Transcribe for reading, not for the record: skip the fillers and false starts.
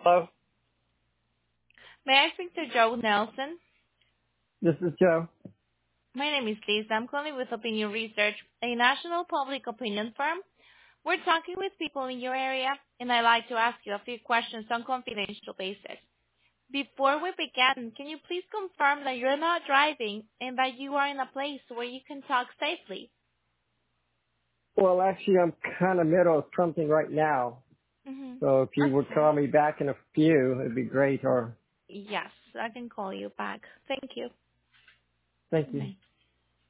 Hello, May I speak to Joe Nelson? this is Joe. My name is Lisa. I'm calling with Opinion Research, a national public opinion firm. We're talking with people in your area, and I'd like to ask you a few questions on confidential basis. Before we begin, can you please confirm that you're not driving and that you are in a place where you can talk safely? Well, actually, I'm kind of middle of something right now. Mm-hmm. So if you would Okay. call me back in a few, it'd be great. Or Yes, I can call you back. Thank you. thank you. Bye.